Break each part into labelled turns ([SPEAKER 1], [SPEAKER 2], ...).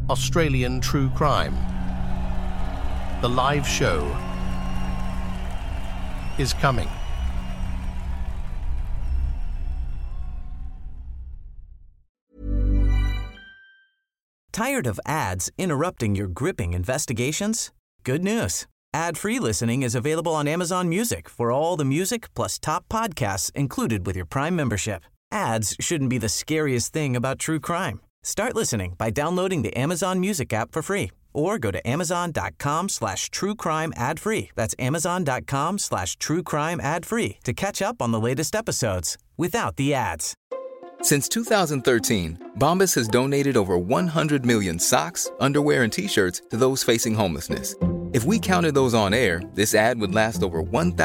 [SPEAKER 1] Australian True Crime. The live show is coming.
[SPEAKER 2] Tired of ads interrupting your gripping investigations? Good news. Ad-free listening is available on Amazon Music for all the music plus top podcasts included with your Prime membership. Ads shouldn't be the scariest thing about true crime. Start listening by downloading the Amazon Music app for free or go to amazon.com/truecrime ad-free. That's amazon.com/truecrime ad-free to catch up on the latest episodes without the ads.
[SPEAKER 3] Since 2013, Bombas has donated over 100 million socks, underwear, and T-shirts to those facing homelessness. If we counted those on air, this ad would last over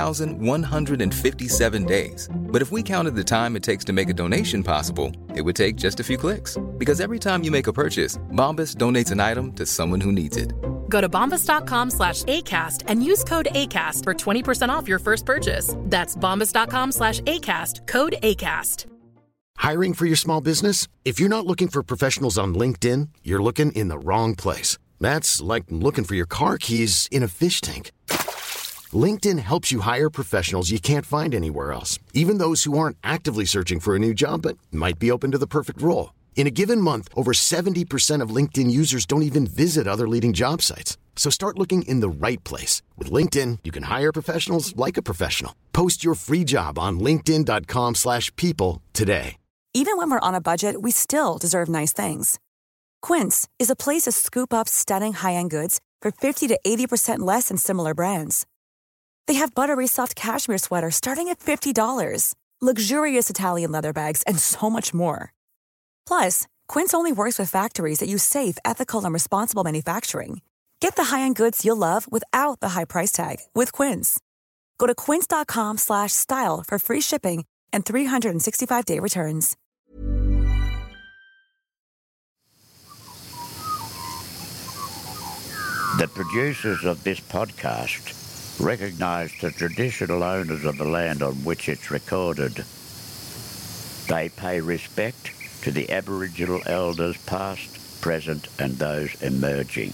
[SPEAKER 3] 1,157 days. But if we counted the time it takes to make a donation possible, it would take just a few clicks. Because every time you make a purchase, Bombas donates an item to someone who needs it.
[SPEAKER 4] Go to bombas.com/ACAST and use code ACAST for 20% off your first purchase. That's bombas.com/ACAST, code ACAST.
[SPEAKER 5] Hiring for your small business? If you're not looking for professionals on LinkedIn, you're looking in the wrong place. That's like looking for your car keys in a fish tank. LinkedIn helps you hire professionals you can't find anywhere else, even those who aren't actively searching for a new job but might be open to the perfect role. In a given month, over 70% of LinkedIn users don't even visit other leading job sites. So start looking in the right place. With LinkedIn, you can hire professionals like a professional. Post your free job on linkedin.com/people today.
[SPEAKER 6] Even when we're on a budget, we still deserve nice things. Quince is a place to scoop up stunning high-end goods for 50 to 80% less than similar brands. They have buttery soft cashmere sweaters starting at $50, luxurious Italian leather bags, and so much more. Plus, Quince only works with factories that use safe, ethical, and responsible manufacturing. Get the high-end goods you'll love without the high price tag with Quince. Go to quince.com/style for free shipping and 365-day returns.
[SPEAKER 7] The producers of this podcast recognise the traditional owners of the land on which it's recorded. They pay respect to the Aboriginal elders past, present and those emerging.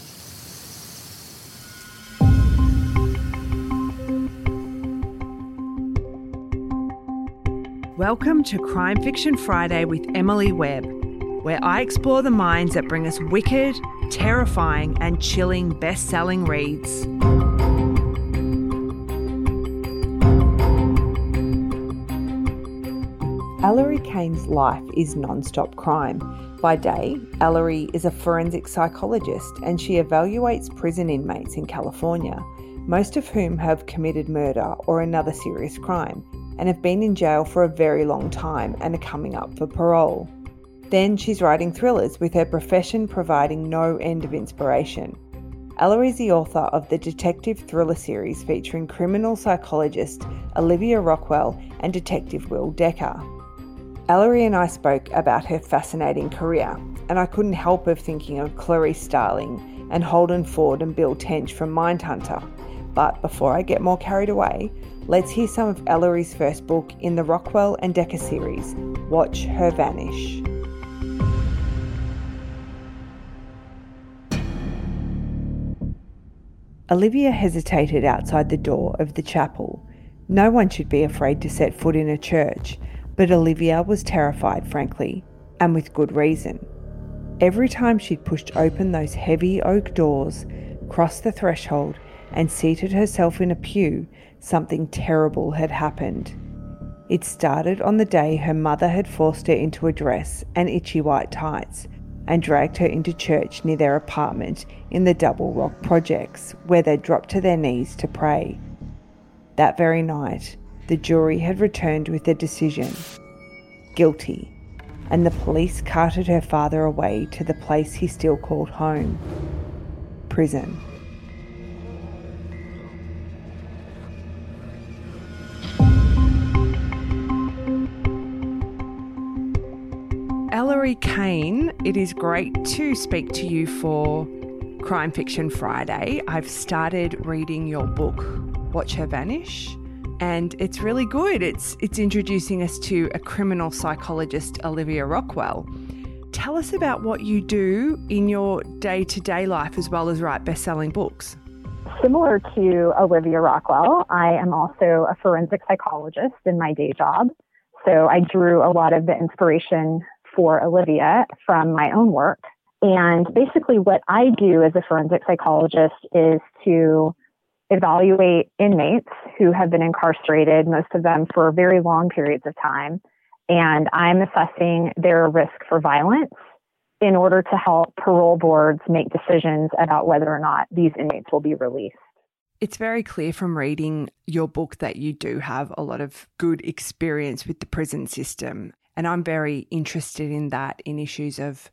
[SPEAKER 8] Welcome to Crime Fiction Friday with Emily Webb, where I explore the minds that bring us wicked, terrifying and chilling best-selling reads. Ellery Kane's life is non-stop crime. By day, Ellery is a forensic psychologist and she evaluates prison inmates in California, most of whom have committed murder or another serious crime and have been in jail for a very long time and are coming up for parole. Then she's writing thrillers, with her profession providing no end of inspiration. Ellery is the author of the detective thriller series featuring criminal psychologist Olivia Rockwell and Detective Will Decker. Ellery and I spoke about her fascinating career, and I couldn't help but thinking of Clarice Starling and Holden Ford and Bill Tench from Mindhunter. But before I get more carried away, let's hear some of Ellery's first book in the Rockwell and Decker series, Watch Her Vanish. Olivia hesitated outside the door of the chapel. No one should be afraid to set foot in a church, but Olivia was terrified, frankly, and with good reason. Every time she'd pushed open those heavy oak doors, crossed the threshold, and seated herself in a pew, something terrible had happened. It started on the day her mother had forced her into a dress and itchy white tights and dragged her into church near their apartment in the Double Rock Projects, where they dropped to their knees to pray. That very night, the jury had returned with a decision: guilty, and the police carted her father away to the place he still called home: prison. Ellery Kane, it is great to speak to you for Crime Fiction Friday. I've started reading your book, Watch Her Vanish, and it's really good. It's introducing us to a criminal psychologist, Olivia Rockwell. tell us about what you do in your day-to-day life as well as write best-selling books.
[SPEAKER 9] Similar to Olivia Rockwell, I am also a forensic psychologist in my day job. So I drew a lot of the inspiration for Olivia from my own work. And basically what I do as a forensic psychologist is to evaluate inmates who have been incarcerated, most of them for very long periods of time. And I'm assessing their risk for violence in order to help parole boards make decisions about whether or not these inmates will be released.
[SPEAKER 8] It's very clear from reading your book that you do have a lot of good experience with the prison system. And I'm very interested in that, in issues of,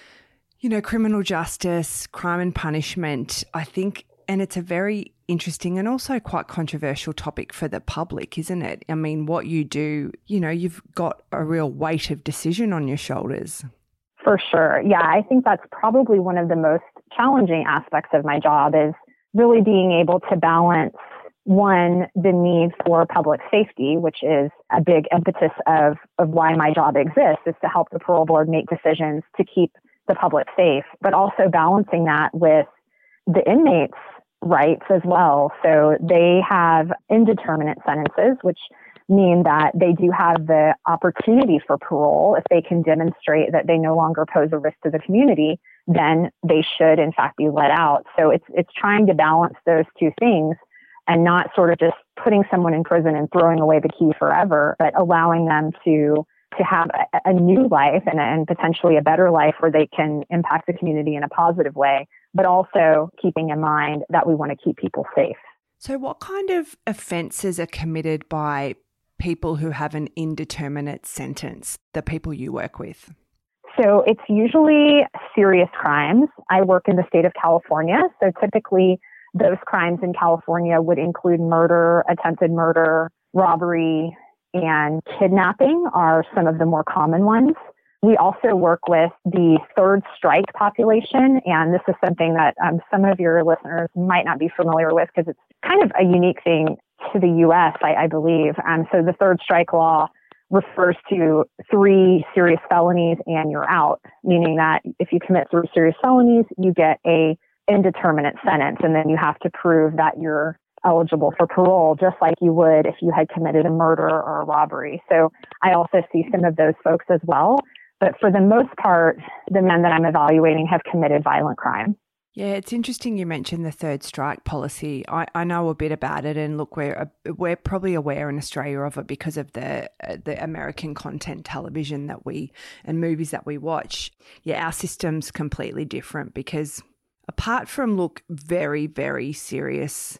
[SPEAKER 8] criminal justice, crime and punishment, I think. And it's a very interesting and also quite controversial topic for the public, isn't it? I mean, what you do, you've got a real weight of decision on your shoulders.
[SPEAKER 9] For sure. Yeah, I think that's probably one of the most challenging aspects of my job is really being able to balance, one, the need for public safety, which is a big impetus of why my job exists, is to help the parole board make decisions to keep the public safe, but also balancing that with the inmates' rights as well. So they have indeterminate sentences, which mean that they do have the opportunity for parole. If they can demonstrate that they no longer pose a risk to the community, then they should in fact be let out. So it's trying to balance those two things and not sort of just putting someone in prison and throwing away the key forever, but allowing them to have a new life and potentially a better life where they can impact the community in a positive way, but also keeping in mind that we want to keep people safe.
[SPEAKER 8] So what kind of offences are committed by people who have an indeterminate sentence, the people you work with?
[SPEAKER 9] So it's usually serious crimes. I work in the state of California. So typically those crimes in California would include murder, attempted murder, robbery, and kidnapping are some of the more common ones. We also work with the third strike population, and this is something that some of your listeners might not be familiar with because it's kind of a unique thing to the U.S., I believe. So the third strike law refers to 3 serious felonies and you're out, meaning that if you commit 3 serious felonies, you get a indeterminate sentence, and then you have to prove that you're eligible for parole, just like you would if you had committed a murder or a robbery. So I also see some of those folks as well. But for the most part, the men that I'm evaluating have committed violent crime.
[SPEAKER 8] Yeah, it's interesting you mentioned the third strike policy. I know a bit about it, and look, we're probably aware in Australia of it because of the American content television and movies that we watch. Yeah, our system's completely different because apart from very, very serious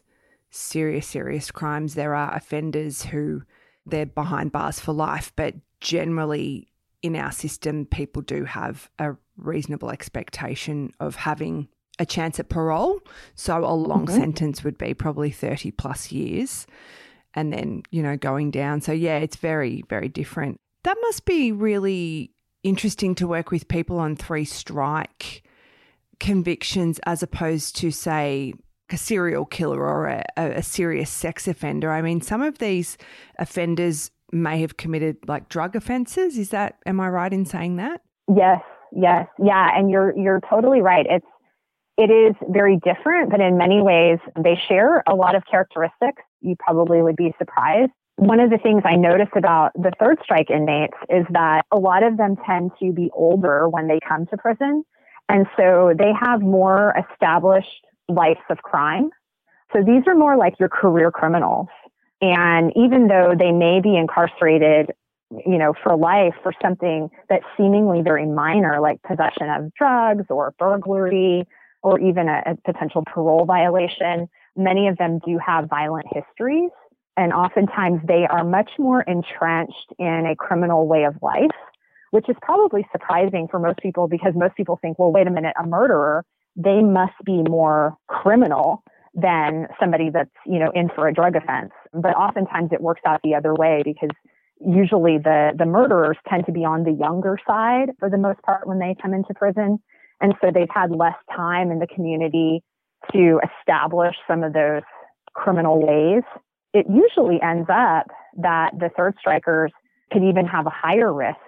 [SPEAKER 8] crimes, there are offenders who they're behind bars for life, but generally in our system, people do have a reasonable expectation of having a chance at parole. So a long sentence would be probably 30 plus years and then, going down. So yeah, it's very, very different. That must be really interesting to work with people on 3 strike convictions as opposed to, say, a serial killer or a serious sex offender. I mean, some of these offenders may have committed drug offences. Am I right in saying that?
[SPEAKER 9] Yes. Yeah. And you're totally right. It is very different, but in many ways they share a lot of characteristics. You probably would be surprised. One of the things I notice about the third strike inmates is that a lot of them tend to be older when they come to prison. And so they have more established lives of crime. So these are more like your career criminals. And even though they may be incarcerated, for life for something that's seemingly very minor, like possession of drugs or burglary, or even a potential parole violation, many of them do have violent histories. And oftentimes they are much more entrenched in a criminal way of life, which is probably surprising for most people because most people think, well, wait a minute, a murderer, they must be more criminal than somebody that's, in for a drug offense. But oftentimes it works out the other way because usually the murderers tend to be on the younger side for the most part when they come into prison. And so they've had less time in the community to establish some of those criminal ways. It usually ends up that the third strikers could even have a higher risk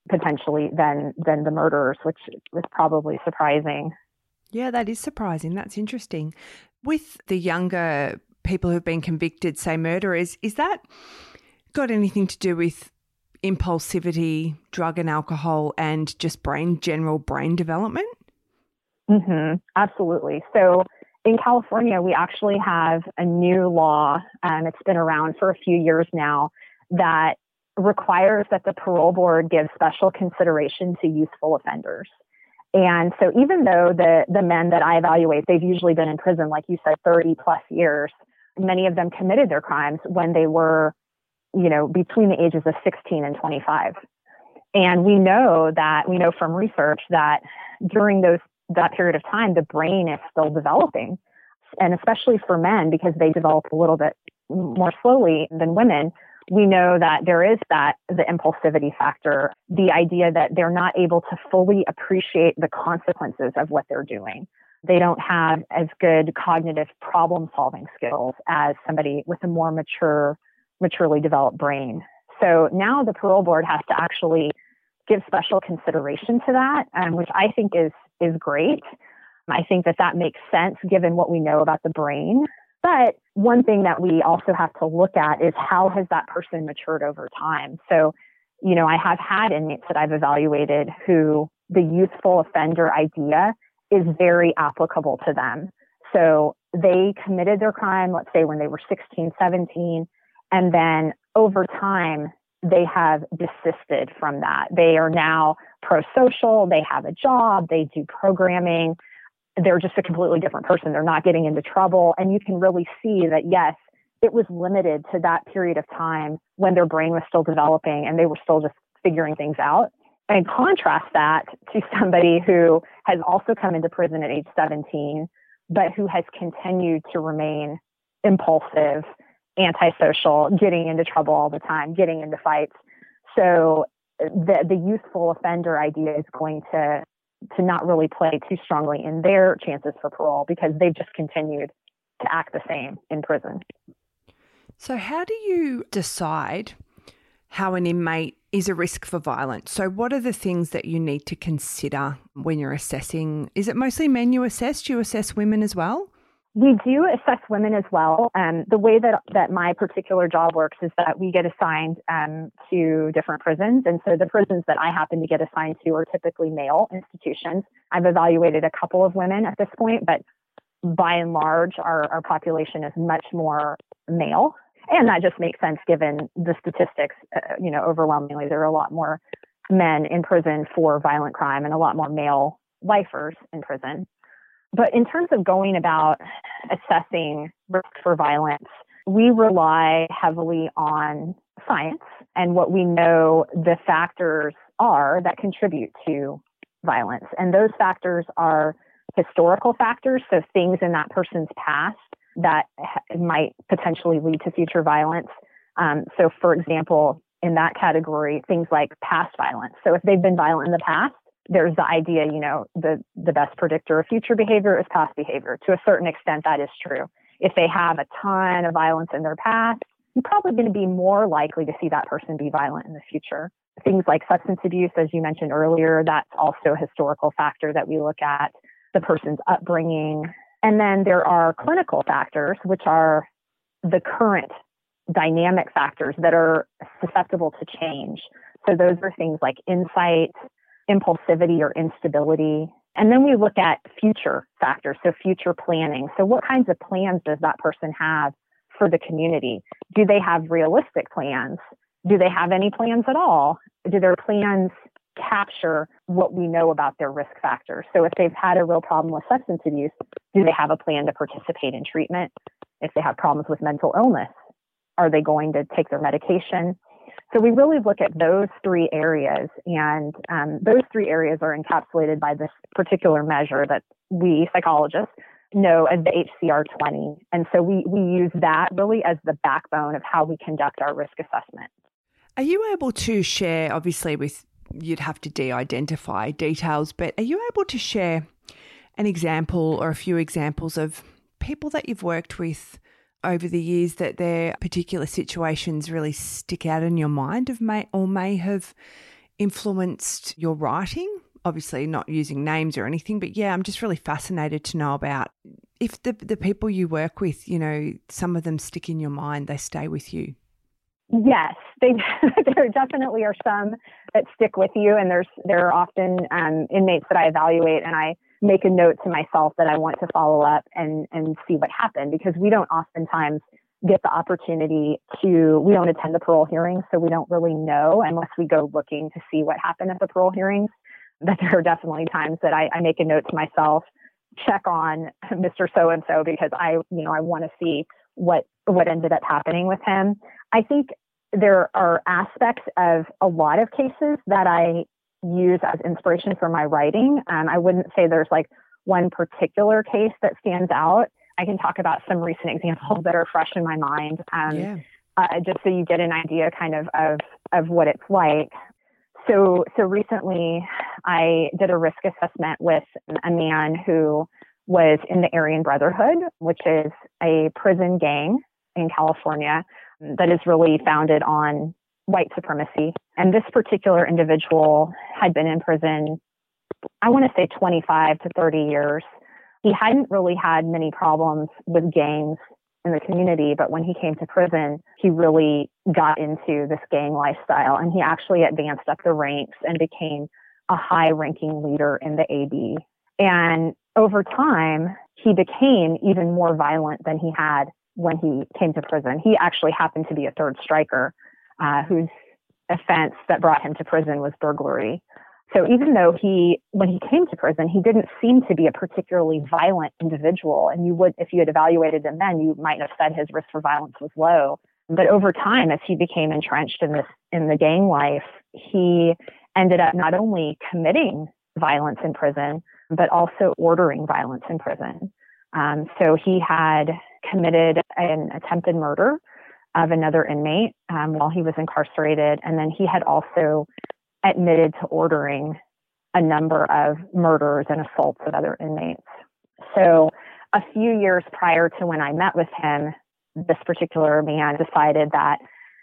[SPEAKER 9] potentially than the murderers, which was probably surprising.
[SPEAKER 8] Yeah, that is surprising. That's interesting. With the younger people who've been convicted, say murderers, is that got anything to do with impulsivity, drug and alcohol, and just general brain development?
[SPEAKER 9] Absolutely. So in California, we actually have a new law, and it's been around for a few years now, that requires that the parole board give special consideration to youthful offenders. And so even though the men that I evaluate, they've usually been in prison, like you said, 30 plus years, many of them committed their crimes when they were, between the ages of 16 and 25. And we know from research that during that period of time, the brain is still developing. And especially for men, because they develop a little bit more slowly than women, we know that there is the impulsivity factor, the idea that they're not able to fully appreciate the consequences of what they're doing. They don't have as good cognitive problem-solving skills as somebody with a more maturely developed brain. So now the parole board has to actually give special consideration to that, which I think is great. I think that makes sense given what we know about the brain. But one thing that we also have to look at is how has that person matured over time? So, I have had inmates that I've evaluated who the youthful offender idea is very applicable to them. So they committed their crime, let's say when they were 16, 17, and then over time, they have desisted from that. They are now pro-social, they have a job, they do programming. They're just a completely different person. They're not getting into trouble. And you can really see that, yes, it was limited to that period of time when their brain was still developing and they were still just figuring things out. And contrast that to somebody who has also come into prison at age 17, but who has continued to remain impulsive, antisocial, getting into trouble all the time, getting into fights. So the youthful offender idea is going to not really play too strongly in their chances for parole because they've just continued to act the same in prison.
[SPEAKER 8] So how do you decide how an inmate is a risk for violence? So what are the things that you need to consider when you're assessing? Is it mostly men you assess? Do you assess women as well?
[SPEAKER 9] We do assess women as well. The way that my particular job works is that we get assigned to different prisons. And so the prisons that I happen to get assigned to are typically male institutions. I've evaluated a couple of women at this point, but by and large, our population is much more male. And that just makes sense given the statistics. Overwhelmingly, there are a lot more men in prison for violent crime and a lot more male lifers in prison. But in terms of going about assessing risk for violence, we rely heavily on science and what we know the factors are that contribute to violence. And those factors are historical factors, so things in that person's past that might potentially lead to future violence. So for example, in that category, things like past violence. So if they've been violent in the past, there's the idea, the best predictor of future behavior is past behavior. To a certain extent, that is true. If they have a ton of violence in their past, you're probably going to be more likely to see that person be violent in the future. Things like substance abuse, as you mentioned earlier, that's also a historical factor that we look at, the person's upbringing. And then there are clinical factors, which are the current dynamic factors that are susceptible to change. So those are things like insight, impulsivity or instability. And then we look at future factors, so future planning. So what kinds of plans does that person have for the community? Do they have realistic plans? Do they have any plans at all? Do their plans capture what we know about their risk factors? So if they've had a real problem with substance abuse, do they have a plan to participate in treatment? If they have problems with mental illness, are they going to take their medication? So we really look at those three areas, and those three areas are encapsulated by this particular measure that we psychologists know as the HCR20. And so we use that really as the backbone of how we conduct our risk assessment.
[SPEAKER 8] Are you able to share, obviously you'd have to de-identify details, but are you able to share an example or a few examples of people that you've worked with over the years that their particular situations really stick out in your mind may have influenced your writing? Obviously not using names or anything, but yeah, I'm just really fascinated to know about if the people you work with, you know, some of them stick in your mind, they stay with you.
[SPEAKER 9] Yes, there definitely are some that stick with you, and there are often inmates that I evaluate, and I make a note to myself that I want to follow up and see what happened, because we don't oftentimes get the opportunity we don't attend the parole hearings, so we don't really know unless we go looking to see what happened at the parole hearings. But there are definitely times that I make a note to myself, check on Mr. So-and-so, because I want to see what ended up happening with him. I think there are aspects of a lot of cases that I use as inspiration for my writing. I wouldn't say there's like one particular case that stands out. I can talk about some recent examples that are fresh in my mind, just so you get an idea kind of what it's like. So recently I did a risk assessment with a man who was in the Aryan Brotherhood, which is a prison gang in California that is really founded on white supremacy. And this particular individual had been in prison, I want to say 25 to 30 years. He hadn't really had many problems with gangs in the community, but when he came to prison, he really got into this gang lifestyle, and he actually advanced up the ranks and became a high-ranking leader in the AB. And over time, he became even more violent than he had when he came to prison. He actually happened to be a third striker, whose offense that brought him to prison was burglary. So even though when he came to prison, he didn't seem to be a particularly violent individual. And you would, if you had evaluated him then, you might have said his risk for violence was low. But over time, as he became entrenched in the gang life, he ended up not only committing violence in prison, but also ordering violence in prison. So he had committed an attempted murder of another inmate while he was incarcerated. And then he had also admitted to ordering a number of murders and assaults of other inmates. So a few years prior to when I met with him, this particular man decided that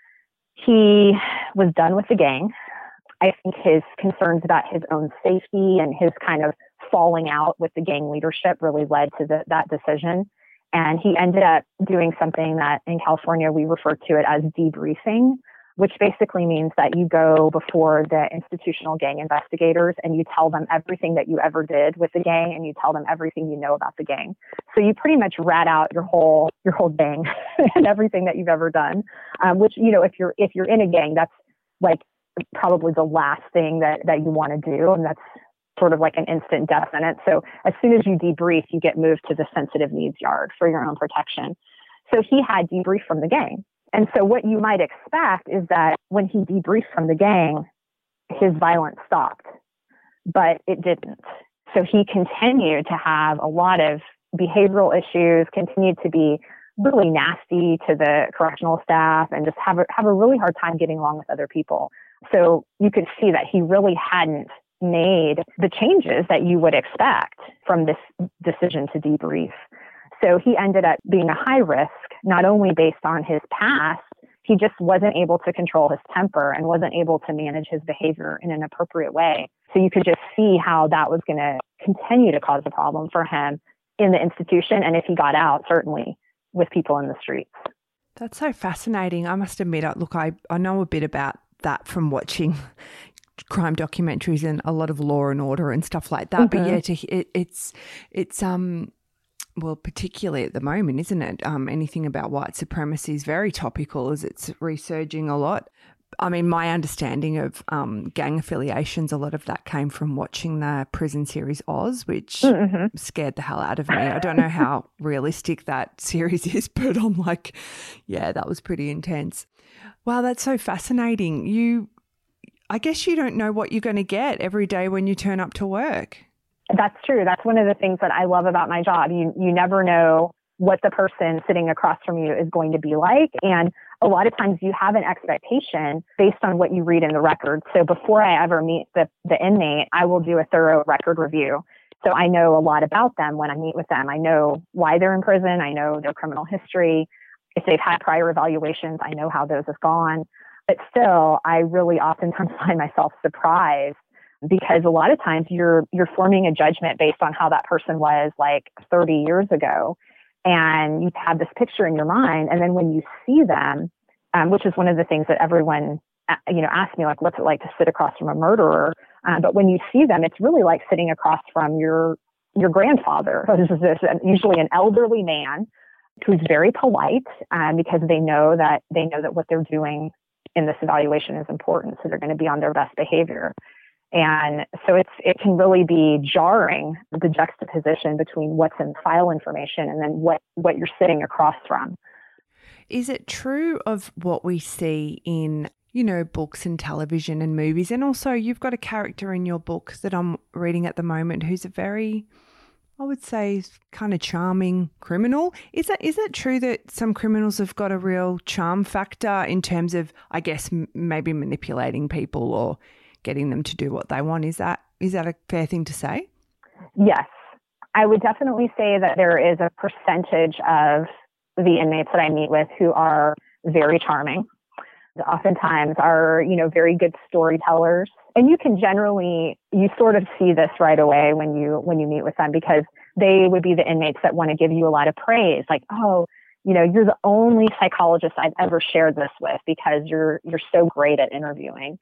[SPEAKER 9] he was done with the gang. I think his concerns about his own safety and his kind of falling out with the gang leadership really led to that decision. And he ended up doing something that in California we refer to it as debriefing, which basically means that you go before the institutional gang investigators and you tell them everything that you ever did with the gang, and you tell them everything you know about the gang. So you pretty much rat out your whole gang and everything that you've ever done. Which, you know, if you're in a gang, that's like probably the last thing that you want to do, and that's sort of like an instant death sentence. So as soon as you debrief, you get moved to the sensitive needs yard for your own protection. So he had debriefed from the gang. And so what you might expect is that when he debriefed from the gang, his violence stopped, but it didn't. So he continued to have a lot of behavioral issues, continued to be really nasty to the correctional staff, and just have a really hard time getting along with other people. So you could see that he really hadn't made the changes that you would expect from this decision to debrief. So he ended up being a high risk, not only based on his past, he just wasn't able to control his temper and wasn't able to manage his behavior in an appropriate way. So you could just see how that was going to continue to cause a problem for him in the institution. And if he got out, certainly with people in the streets.
[SPEAKER 8] That's so fascinating. I must admit, look, I know a bit about that from watching crime documentaries and a lot of Law and Order and stuff like that. Mm-hmm. But yeah, it's well, particularly at the moment, isn't it? Anything about white supremacy is very topical as it's resurging a lot. I mean, my understanding of gang affiliations, a lot of that came from watching the prison series Oz, which scared the hell out of me. I don't know how realistic that series is, but I'm like, yeah, that was pretty intense. Wow, that's so fascinating. I guess you don't know what you're going to get every day when you turn up to work.
[SPEAKER 9] That's true. That's one of the things that I love about my job. You never know what the person sitting across from you is going to be like. And a lot of times you have an expectation based on what you read in the record. So before I ever meet the inmate, I will do a thorough record review. So I know a lot about them when I meet with them. I know why they're in prison. I know their criminal history. If they've had prior evaluations, I know how those have gone. But still, I really oftentimes find myself surprised because a lot of times you're forming a judgment based on how that person was like 30 years ago. And you've had this picture in your mind. And then when you see them, which is one of the things that everyone, asks me, like, what's it like to sit across from a murderer? But when you see them, it's really like sitting across from your grandfather. This is usually an elderly man who's very polite because they know that what they're doing in this evaluation is important. So they're going to be on their best behavior. And so it can really be jarring, the juxtaposition between what's in file information and then what you're sitting across from.
[SPEAKER 8] Is it true of what we see in, books and television and movies? And also you've got a character in your book that I'm reading at the moment who's a very, I would say, kind of charming criminal. Is it true that some criminals have got a real charm factor in terms of, I guess, maybe manipulating people or getting them to do what they want? Is that a fair thing to say?
[SPEAKER 9] Yes. I would definitely say that there is a percentage of the inmates that I meet with who are very charming. Oftentimes are, very good storytellers. And you sort of see this right away when you meet with them, because they would be the inmates that want to give you a lot of praise. Like, oh, you're the only psychologist I've ever shared this with because you're so great at interviewing.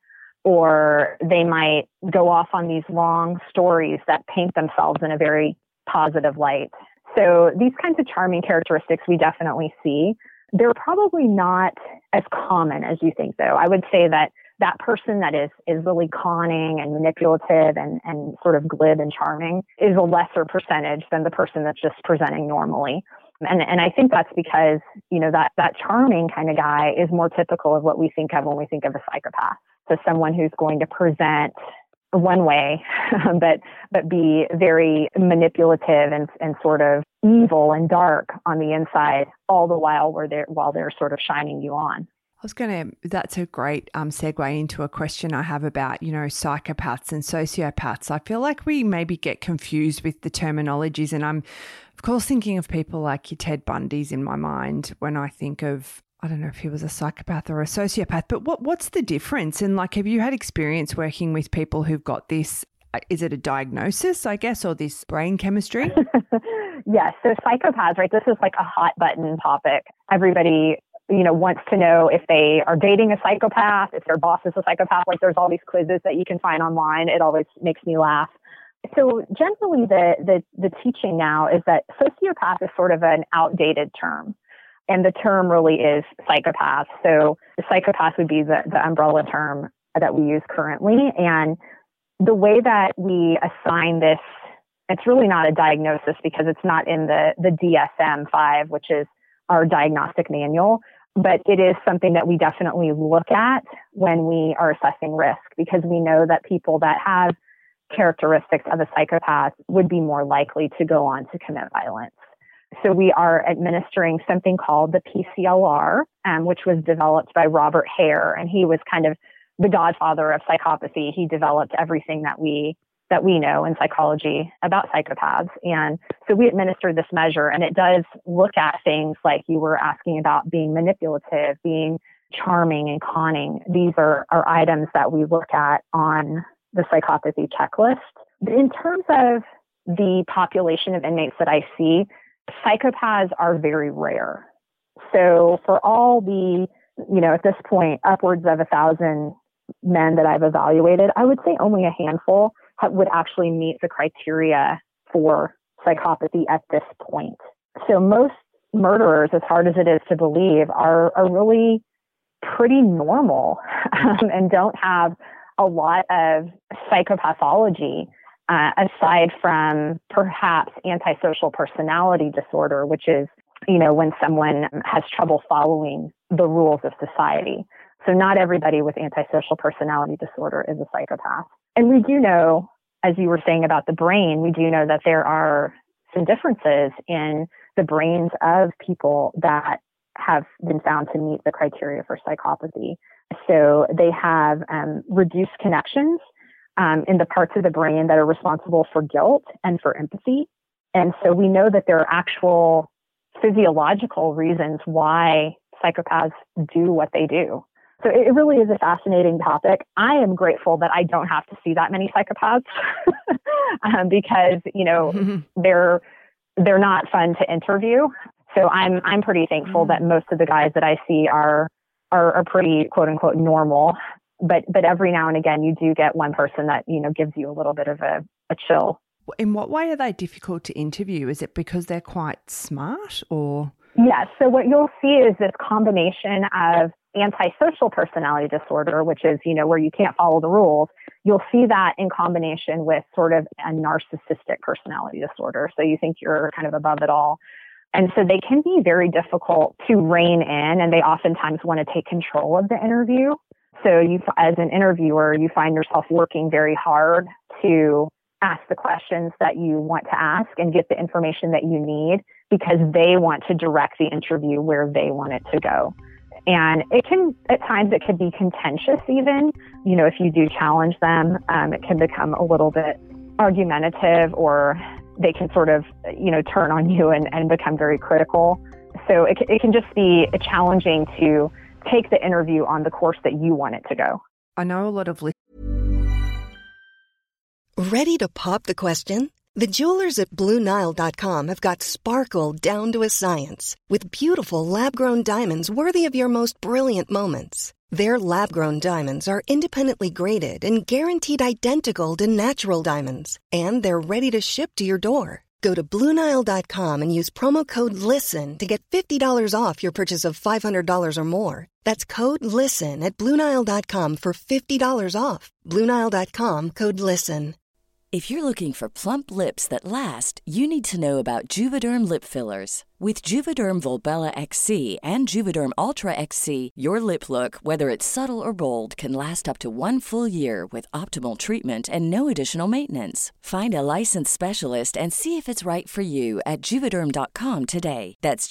[SPEAKER 9] Or they might go off on these long stories that paint themselves in a very positive light. So these kinds of charming characteristics we definitely see. They're probably not as common as you think, though. I would say that person that is really conning and manipulative and sort of glib and charming is a lesser percentage than the person that's just presenting normally. And I think that's because, that charming kind of guy is more typical of what we think of when we think of a psychopath. So someone who's going to present one way, but be very manipulative and sort of evil and dark on the inside, all the while they're sort of shining you on.
[SPEAKER 8] That's a great segue into a question I have about, psychopaths and sociopaths. I feel like we maybe get confused with the terminologies, and I'm, of course, thinking of people like your Ted Bundys in my mind when I think of, I don't know if he was a psychopath or a sociopath, but what's the difference? And have you had experience working with people who've got this, is it a diagnosis, I guess, or this brain chemistry?
[SPEAKER 9] Yes. So psychopaths, right? This is like a hot button topic. Everybody, wants to know if they are dating a psychopath, if their boss is a psychopath. Like, there's all these quizzes that you can find online. It always makes me laugh. So generally the teaching now is that sociopath is sort of an outdated term. And the term really is psychopath. So the psychopath would be the umbrella term that we use currently. And the way that we assign this, it's really not a diagnosis because it's not in the DSM-5, which is our diagnostic manual, but it is something that we definitely look at when we are assessing risk, because we know that people that have characteristics of a psychopath would be more likely to go on to commit violence. So we are administering something called the PCLR, which was developed by Robert Hare, and he was kind of the godfather of psychopathy. He developed everything that we know in psychology about psychopaths. And so we administer this measure, and it does look at things like you were asking about, being manipulative, being charming and conning. These are items that we look at on the psychopathy checklist. In terms of the population of inmates that I see, psychopaths are very rare. So for all the, at this point, upwards of 1,000 men that I've evaluated, I would say only a handful would actually meet the criteria for psychopathy at this point. So most murderers, as hard as it is to believe, are really pretty normal and don't have a lot of psychopathology aside from perhaps antisocial personality disorder, which is, when someone has trouble following the rules of society. So not everybody with antisocial personality disorder is a psychopath. And we do know, as you were saying about the brain, we do know that there are some differences in the brains of people that have been found to meet the criteria for psychopathy. So they have reduced connections in the parts of the brain that are responsible for guilt and for empathy. And so we know that there are actual physiological reasons why psychopaths do what they do. So it really is a fascinating topic. I am grateful that I don't have to see that many psychopaths because, they're not fun to interview. So I'm pretty thankful that most of the guys that I see are pretty quote unquote normal. But every now and again, you do get one person that, gives you a little bit of a chill.
[SPEAKER 8] In what way are they difficult to interview? Is it because they're quite smart or?
[SPEAKER 9] Yes. So what you'll see is this combination of antisocial personality disorder, which is, where you can't follow the rules. You'll see that in combination with sort of a narcissistic personality disorder. So you think you're kind of above it all. And so they can be very difficult to rein in, and they oftentimes want to take control of the interview. So you, as an interviewer, you find yourself working very hard to ask the questions that you want to ask and get the information that you need because they want to direct the interview where they want it to go. And it can, at times, it could be contentious even. If you do challenge them, it can become a little bit argumentative, or they can sort of, turn on you and become very critical. So it can just be challenging to take the interview on the course that you want it to go.
[SPEAKER 8] I know a lot of
[SPEAKER 10] Ready to pop the question? The jewelers at BlueNile.com have got sparkle down to a science with beautiful lab-grown diamonds worthy of your most brilliant moments. Their lab-grown diamonds are independently graded and guaranteed identical to natural diamonds, and they're ready to ship to your door. Go to BlueNile.com and use promo code LISTEN to get $50 off your purchase of $500 or more. That's code LISTEN at BlueNile.com for $50 off. BlueNile.com, code LISTEN.
[SPEAKER 11] If you're looking for plump lips that last, you need to know about Juvederm lip fillers. With Juvederm Volbella XC and Juvederm Ultra XC, your lip look, whether it's subtle or bold, can last up to 1 full year with optimal treatment and no additional maintenance. Find a licensed specialist and see if it's right for you at Juvederm.com today. That's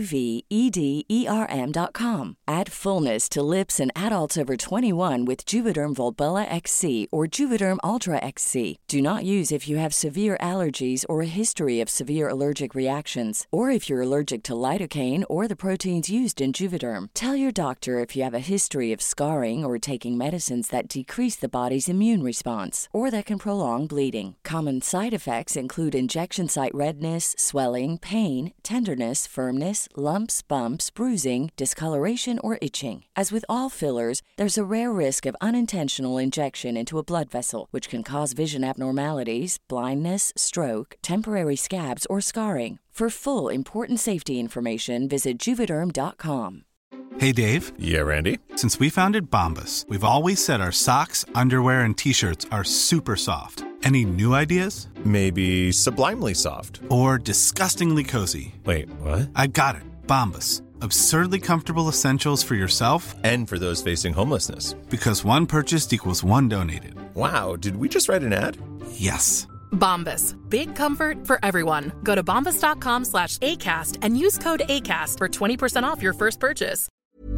[SPEAKER 11] JUVEDERM.com. Add fullness to lips in adults over 21 with Juvederm Volbella XC or Juvederm Ultra XC. Do not use if you have severe allergies or a history of severe allergic reactions, or if you're allergic to lidocaine or the proteins used in Juvederm. Tell your doctor if you have a history of scarring or taking medicines that decrease the body's immune response or that can prolong bleeding. Common side effects include injection site redness, swelling, pain, tenderness, firmness, lumps, bumps, bruising, discoloration, or itching. As with all fillers, there's a rare risk of unintentional injection into a blood vessel, which can cause vision abnormalities, blindness, stroke, temporary scabs, or scarring. For full, important safety information, visit Juvederm.com.
[SPEAKER 12] Hey, Dave.
[SPEAKER 13] Yeah, Randy.
[SPEAKER 12] Since we founded Bombas, we've always said our socks, underwear, and T-shirts are super soft. Any new ideas?
[SPEAKER 13] Maybe sublimely soft.
[SPEAKER 12] Or disgustingly cozy.
[SPEAKER 13] Wait, what?
[SPEAKER 12] I got it. Bombas. Absurdly comfortable essentials for yourself
[SPEAKER 13] and for those facing homelessness.
[SPEAKER 12] Because one purchased equals one donated.
[SPEAKER 13] Wow, did we just write an ad?
[SPEAKER 12] Yes.
[SPEAKER 4] Bombas. Big comfort for everyone. Go to bombas.com/ACAST and use code ACAST for 20% off your first purchase.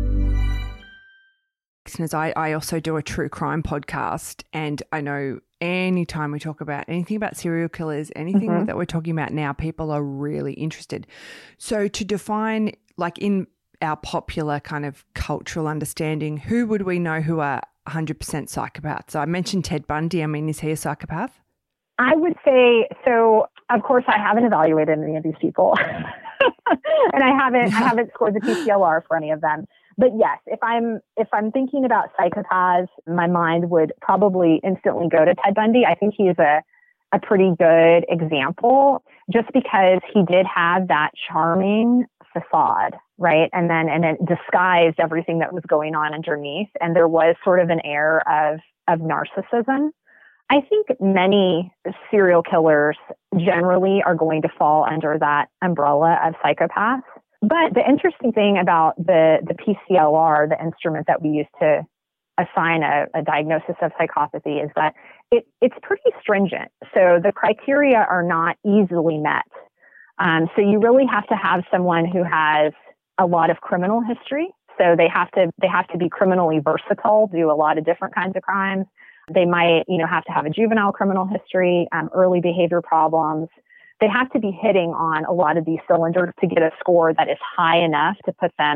[SPEAKER 8] Listeners, I also do a true crime podcast, and I know anytime we talk about anything about serial killers, anything that we're talking about now, people are really interested. So to define, like in our popular kind of cultural understanding, who would we know who are 100% psychopaths? So I mentioned Ted Bundy. I mean, is he a psychopath?
[SPEAKER 9] I would say, so of course I haven't evaluated any of these people and I haven't scored the PCLR for any of them. But yes, if I'm thinking about psychopaths, my mind would probably instantly go to Ted Bundy. I think he's a pretty good example just because he did have that charming facade, right? And it disguised everything that was going on underneath. And there was sort of an air of narcissism. I think many serial killers generally are going to fall under that umbrella of psychopaths. But the interesting thing about the PCLR, the instrument that we use to assign a diagnosis of psychopathy, is that it's pretty stringent. So the criteria are not easily met. So you really have to have someone who has a lot of criminal history. So they have to be criminally versatile, do a lot of different kinds of crimes. They might, have to have a juvenile criminal history, early behavior problems. They have to be hitting on a lot of these cylinders to get a score that is high enough to put them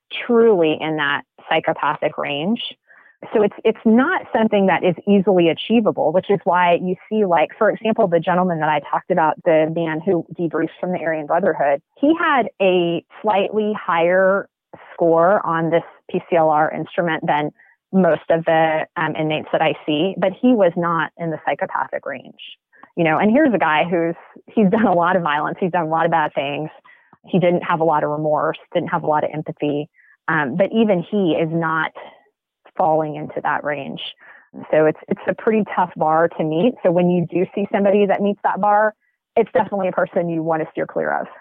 [SPEAKER 9] truly in that psychopathic range. So it's not something that is easily achievable, which is why you see, like, for example, the gentleman that I talked about, the man who debriefed from the Aryan Brotherhood, he had a slightly higher score on this PCLR instrument than most of the inmates that I see, but he was not in the psychopathic range. And here's a guy he's done a lot of violence. He's done a lot of bad things. He didn't have a lot of remorse, didn't have a lot of empathy. But even he is not falling into that range. So it's a pretty tough bar to meet. So when you do see somebody that meets that bar, it's definitely a person you want to steer clear of.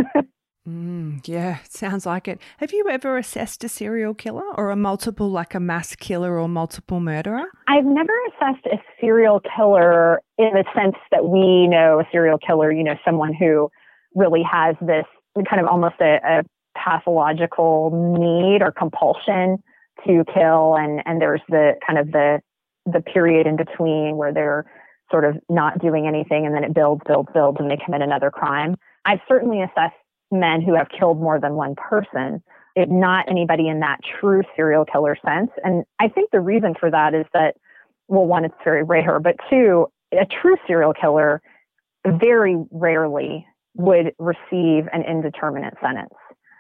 [SPEAKER 8] Yeah, sounds like it. Have you ever assessed a serial killer or a mass killer or multiple murderer?
[SPEAKER 9] I've never assessed a serial killer in the sense that we know a serial killer, someone who really has this kind of almost a pathological need or compulsion to kill. And there's the kind of the period in between where they're sort of not doing anything, and then it builds, and they commit another crime. I've certainly assessed men who have killed more than one person, if not anybody in that true serial killer sense. And I think the reason for that is that, well, one, it's very rare, but two, a true serial killer very rarely would receive an indeterminate sentence.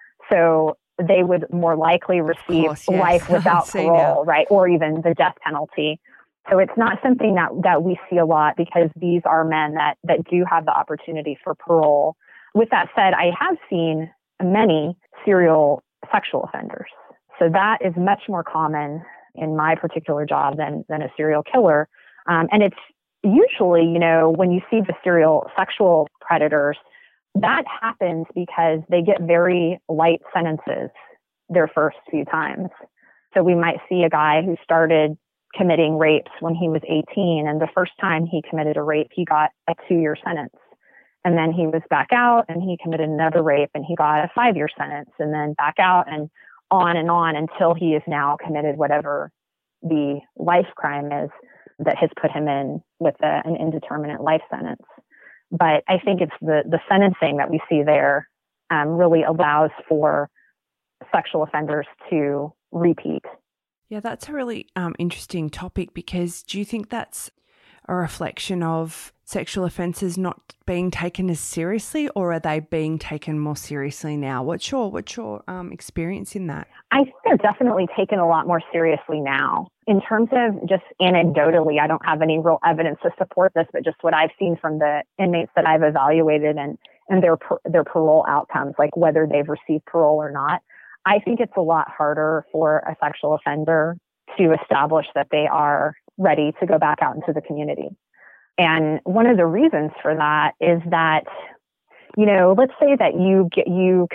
[SPEAKER 9] So they would more likely receive life without parole, right? Or even the death penalty. So it's not something that we see a lot, because these are men that do have the opportunity for parole. With that said, I have seen many serial sexual offenders. So that is much more common in my particular job than a serial killer. And it's usually, when you see the serial sexual predators, that happens because they get very light sentences their first few times. So we might see a guy who started committing rapes when he was 18, and the first time he committed a rape, he got a 2-year sentence. And then he was back out and he committed another rape and he got a 5-year sentence, and then back out and on until he is now committed whatever the life crime is that has put him in with an indeterminate life sentence. But I think it's the sentencing that we see there really allows for sexual offenders to repeat.
[SPEAKER 8] Yeah, that's a really interesting topic, because do you think that's a reflection of sexual offences not being taken as seriously, or are they being taken more seriously now? What's your experience in that?
[SPEAKER 9] I think they're definitely taken a lot more seriously now. In terms of just anecdotally, I don't have any real evidence to support this, but just what I've seen from the inmates that I've evaluated and their parole outcomes, like whether they've received parole or not, I think it's a lot harder for a sexual offender to establish that they are ready to go back out into the community. And one of the reasons for that is that, let's say that you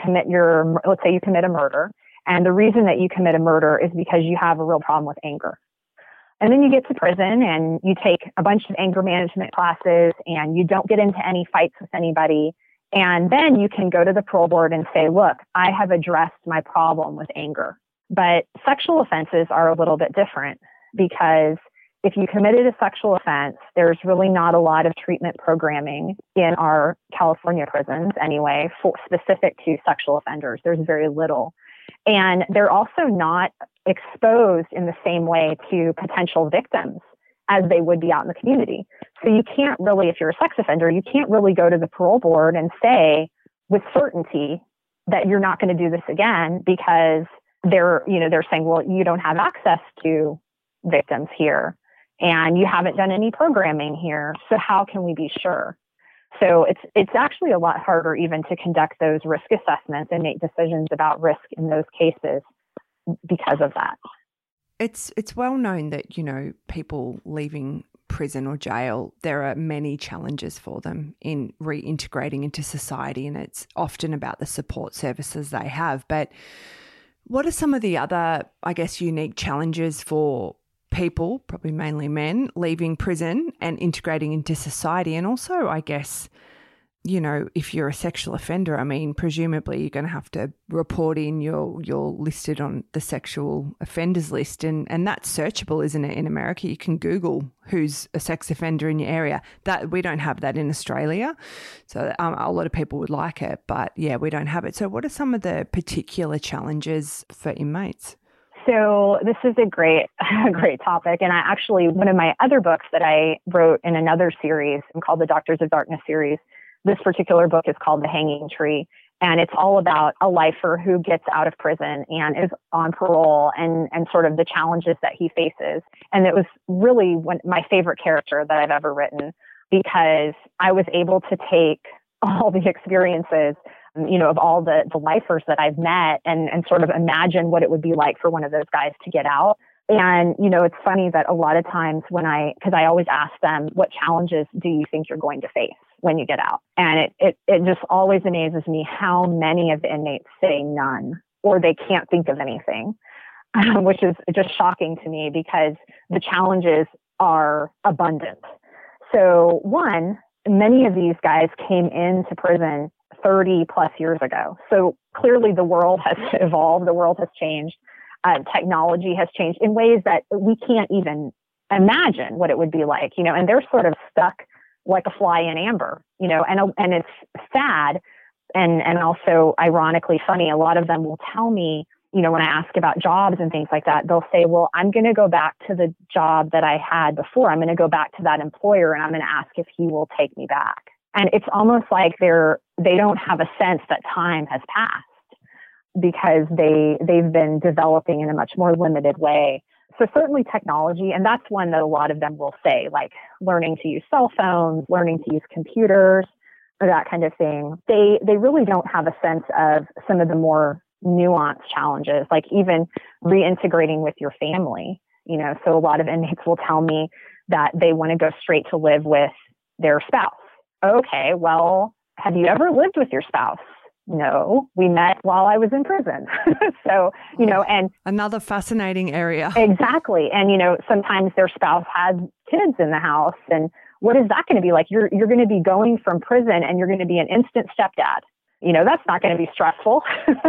[SPEAKER 9] commit a murder, and the reason that you commit a murder is because you have a real problem with anger. And then you get to prison and you take a bunch of anger management classes and you don't get into any fights with anybody. And then you can go to the parole board and say, look, I have addressed my problem with anger. But sexual offenses are a little bit different, because if you committed a sexual offense, there's really not a lot of treatment programming in our California prisons anyway, specific to sexual offenders. There's very little. And they're also not exposed in the same way to potential victims as they would be out in the community. So you can't really, if you're a sex offender, you can't really go to the parole board and say with certainty that you're not going to do this again, because they're saying, well, you don't have access to victims here and you haven't done any programming here. So how can we be sure? So it's actually a lot harder even to conduct those risk assessments and make decisions about risk in those cases because of that.
[SPEAKER 8] It's well known that, people leaving prison or jail, there are many challenges for them in reintegrating into society, and it's often about the support services they have. But what are some of the other, unique challenges for people, probably mainly men, leaving prison and integrating into society? And also, if you're a sexual offender, I mean, presumably you're going to have to report in you're listed on the sexual offenders list, and that's searchable, isn't it? In America, you can Google who's a sex offender in your area. That we don't have that in Australia, so a lot of people would like it, but yeah, we don't have it. So, what are some of the particular challenges for inmates?
[SPEAKER 9] So this is a great topic. And one of my other books that I wrote in another series called the Doctors of Darkness series, this particular book is called The Hanging Tree. And it's all about a lifer who gets out of prison and is on parole and sort of the challenges that he faces. And it was really my favorite character that I've ever written, because I was able to take all the experiences of all the lifers that I've met and sort of imagine what it would be like for one of those guys to get out. And, it's funny that a lot of times because I always ask them, what challenges do you think you're going to face when you get out? And it just always amazes me how many of the inmates say none, or they can't think of anything, which is just shocking to me because the challenges are abundant. So many of these guys came into prison 30 plus years ago. So clearly the world has evolved, the world has changed, technology has changed in ways that we can't even imagine what it would be like, and they're sort of stuck like a fly in amber, and it's sad and also ironically funny. A lot of them will tell me, when I ask about jobs and things like that, they'll say, well, I'm going to go back to the job that I had before. I'm going to go back to that employer and I'm going to ask if he will take me back. And it's almost like they don't have a sense that time has passed because they've been developing in a much more limited way. So certainly technology, and that's one that a lot of them will say, like learning to use cell phones, learning to use computers, or that kind of thing. They really don't have a sense of some of the more nuanced challenges, like even reintegrating with your family. So a lot of inmates will tell me that they want to go straight to live with their spouse. Okay, well, have you ever lived with your spouse? No, we met while I was in prison. So, and
[SPEAKER 8] another fascinating area.
[SPEAKER 9] Exactly. And, sometimes their spouse had kids in the house. And what is that going to be like? You're going to be going from prison and you're going to be an instant stepdad. That's not going to be stressful.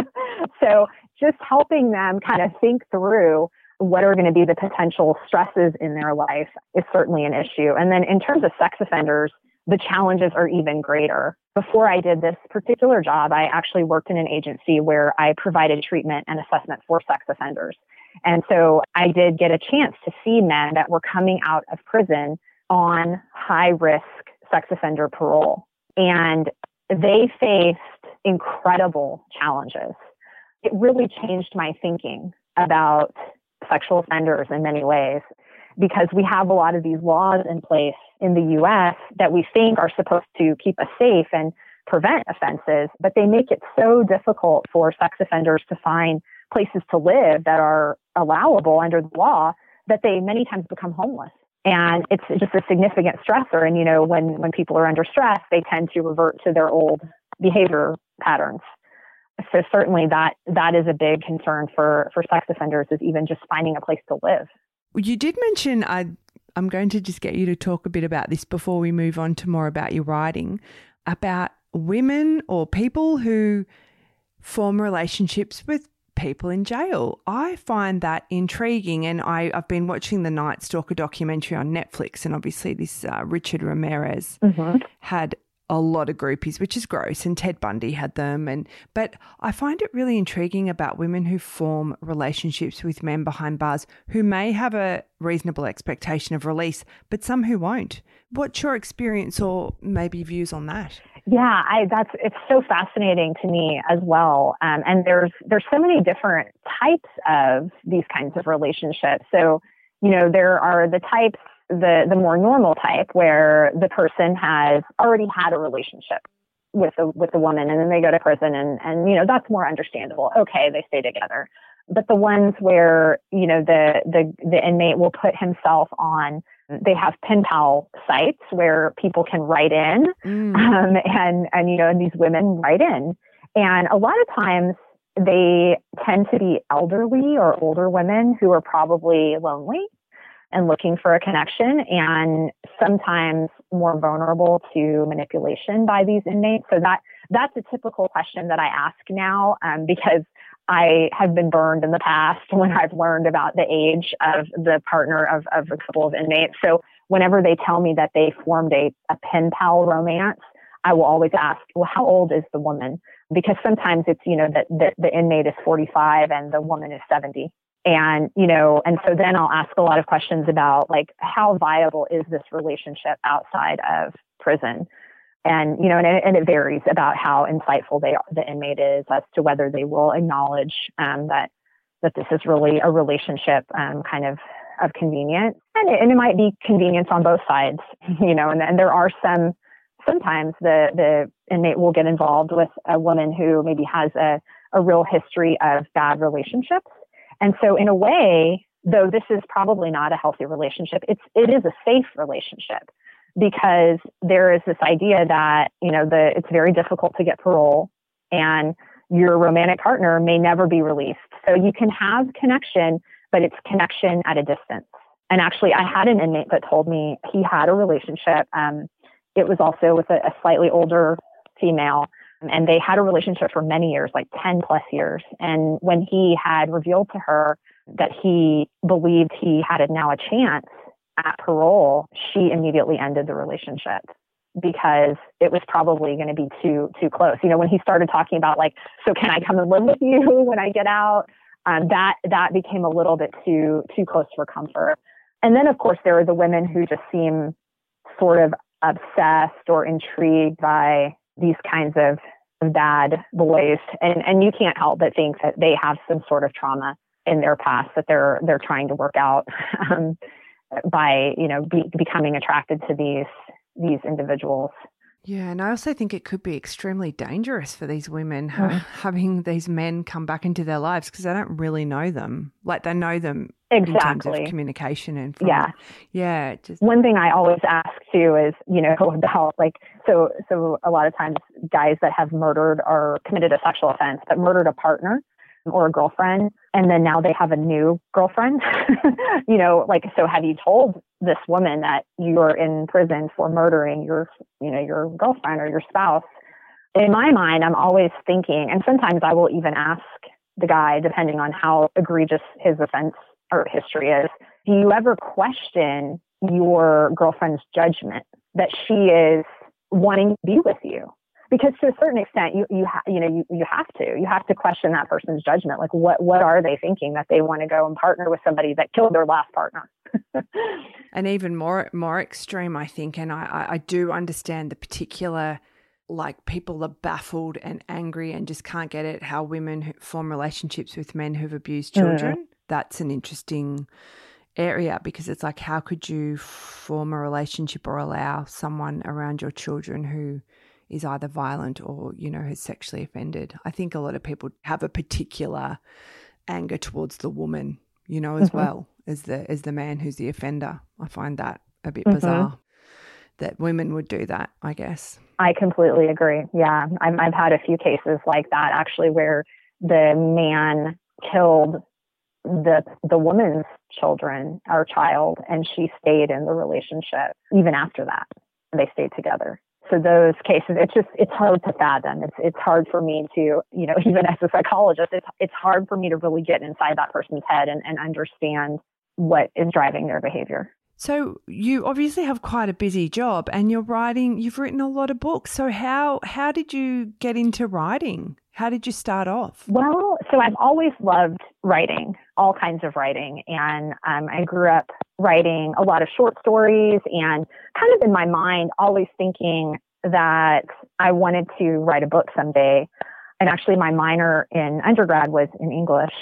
[SPEAKER 9] So just helping them kind of think through what are going to be the potential stresses in their life is certainly an issue. And then in terms of sex offenders, the challenges are even greater. Before I did this particular job, I actually worked in an agency where I provided treatment and assessment for sex offenders. And so I did get a chance to see men that were coming out of prison on high-risk sex offender parole. And they faced incredible challenges. It really changed my thinking about sexual offenders in many ways, because we have a lot of these laws in place in the U.S. that we think are supposed to keep us safe and prevent offenses, but they make it so difficult for sex offenders to find places to live that are allowable under the law that they many times become homeless. And it's just a significant stressor. And, when people are under stress, they tend to revert to their old behavior patterns. So certainly that is a big concern for sex offenders, is even just finding a place to live.
[SPEAKER 8] You did mention, I'm going to just get you to talk a bit about this before we move on to more about your writing, about women or people who form relationships with people in jail. I find that intriguing, and I've been watching the Night Stalker documentary on Netflix, and obviously this Richard Ramirez had a lot of groupies, which is gross, and Ted Bundy had them. But I find it really intriguing about women who form relationships with men behind bars who may have a reasonable expectation of release, but some who won't. What's your experience or maybe views on that?
[SPEAKER 9] Yeah, it's so fascinating to me as well. And there's so many different types of these kinds of relationships. So, there are the types, the more normal type, where the person has already had a relationship with the woman, and then they go to prison, and that's more understandable. Okay, they stay together. But the ones where the inmate will put himself on, they have pen pal sites where people can write in, and these women write in, and a lot of times they tend to be elderly or older women who are probably lonely. and looking for a connection, and sometimes more vulnerable to manipulation by these inmates. So that's a typical question that I ask now, because I have been burned in the past when I've learned about the age of the partner of a couple of inmates. So whenever they tell me that they formed a pen pal romance, I will always ask, well, how old is the woman? Because sometimes it's, that the inmate is 45 and the woman is 70. And so then I'll ask a lot of questions about, like, how viable is this relationship outside of prison? And, and it varies about how insightful the inmate is as to whether they will acknowledge that this is really a relationship kind of convenience. And it might be convenience on both sides, and there are sometimes the inmate will get involved with a woman who maybe has a real history of bad relationships. And so in a way, though this is probably not a healthy relationship, it is a safe relationship, because there is this idea that, it's very difficult to get parole and your romantic partner may never be released. So you can have connection, but it's connection at a distance. And actually, I had an inmate that told me he had a relationship. It was also with a slightly older female, and they had a relationship for many years, like 10 plus years. And when he had revealed to her that he believed he had now a chance at parole, she immediately ended the relationship because it was probably going to be too close. When he started talking about, like, so can I come and live with you when I get out? That became a little bit too close for comfort. And then, of course, there are the women who just seem sort of obsessed or intrigued by these kinds of bad boys, and you can't help but think that they have some sort of trauma in their past that they're trying to work out by becoming attracted to these individuals.
[SPEAKER 8] Yeah, and I also think it could be extremely dangerous for these women having these men come back into their lives, because they don't really know them. Like, they know them in terms of communication and just
[SPEAKER 9] one thing I always ask too is, about, like, so a lot of times guys that have murdered or committed a sexual offense, but murdered a partner or a girlfriend, and then now they have a new girlfriend, so have you told this woman that you're in prison for murdering your girlfriend or your spouse? In my mind, I'm always thinking, and sometimes I will even ask the guy, depending on how egregious his offense or history is, do you ever question your girlfriend's judgment that she is wanting to be with you? Because to a certain extent, you have to question that person's judgment. Like, what are they thinking that they want to go and partner with somebody that killed their last partner?
[SPEAKER 8] And even more extreme, I think, and I do understand the particular, like, people are baffled and angry and just can't get it, how women who form relationships with men who've abused children. That's an interesting area, because it's like, how could you form a relationship or allow someone around your children who is either violent or, has sexually offended? I think a lot of people have a particular anger towards the woman, as well as the man who's the offender. I find that a bit bizarre that women would do that, I guess.
[SPEAKER 9] I completely agree. Yeah. I've had a few cases like that, actually, where the man killed the woman's children or child, and she stayed in the relationship even after that. They stayed together. So those cases, it's hard to fathom. It's hard for me to, even as a psychologist, it's hard for me to really get inside that person's head and understand what is driving their behavior.
[SPEAKER 8] So you obviously have quite a busy job, and you've written a lot of books. So how did you get into writing? How did you start off?
[SPEAKER 9] Well, so I've always loved writing, all kinds of writing. And I grew up writing a lot of short stories and kind of in my mind, always thinking that I wanted to write a book someday. And actually my minor in undergrad was in English.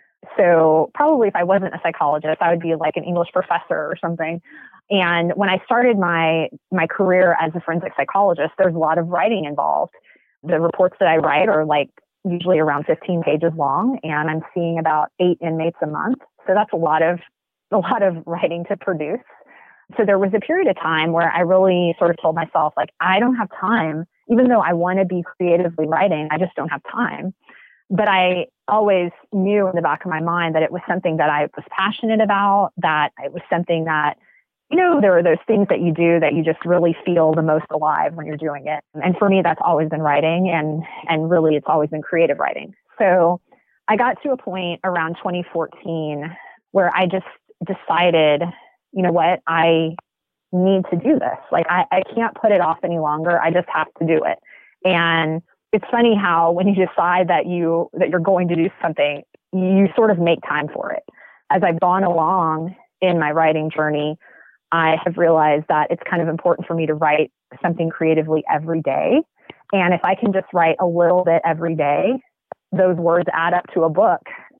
[SPEAKER 9] So probably if I wasn't a psychologist, I would be like an English professor or something. And when I started my career as a forensic psychologist, there's a lot of writing involved. The reports that I write are like usually around 15 pages long, and I'm seeing about 8 inmates a month. So that's a lot of writing to produce. So there was a period of time where I really sort of told myself, like, I don't have time, even though I want to be creatively writing, I just don't have time. But I always knew in the back of my mind that it was something that I was passionate about, that it was something that, there are those things that you do that you just really feel the most alive when you're doing it. And for me, that's always been writing, and really it's always been creative writing. So I got to a point around 2014 where I just decided, you know what, I need to do this. Like I can't put it off any longer. I just have to do it. And it's funny how when you decide that you're going to do something, you sort of make time for it. As I've gone along in my writing journey, I have realized that it's kind of important for me to write something creatively every day. And if I can just write a little bit every day, those words add up to a book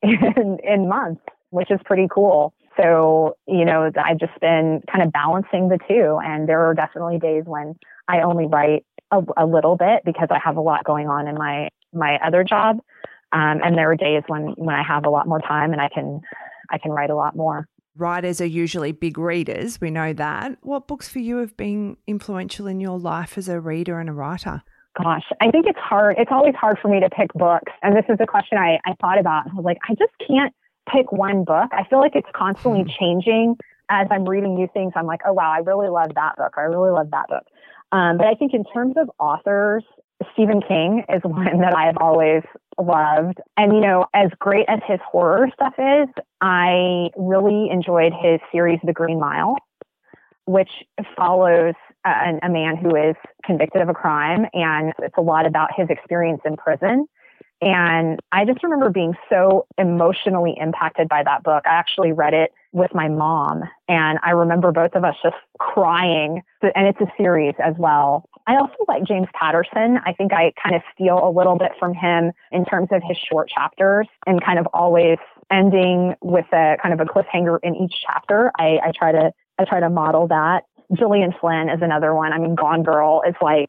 [SPEAKER 9] in months, which is pretty cool. So, I've just been kind of balancing the two. And there are definitely days when I only write a little bit because I have a lot going on in my other job. And there are days when I have a lot more time and I can write a lot more.
[SPEAKER 8] Writers are usually big readers. We know that. What books for you have been influential in your life as a reader and a writer?
[SPEAKER 9] Gosh, I think it's hard. It's always hard for me to pick books. And this is a question I thought about. I was like, I just can't pick one book. I feel like it's constantly changing as I'm reading new things. I'm like, oh, wow, I really love that book. Or I really love that book. But I think in terms of authors, Stephen King is one that I've always loved. And, as great as his horror stuff is, I really enjoyed his series, The Green Mile, which follows a man who is convicted of a crime. And it's a lot about his experience in prison. And I just remember being so emotionally impacted by that book. I actually read it with my mom, and I remember both of us just crying. And it's a series as well. I also like James Patterson. I think I kind of steal a little bit from him in terms of his short chapters and kind of always ending with a kind of a cliffhanger in each chapter. I try to model that. Gillian Flynn is another one. I mean, Gone Girl is like,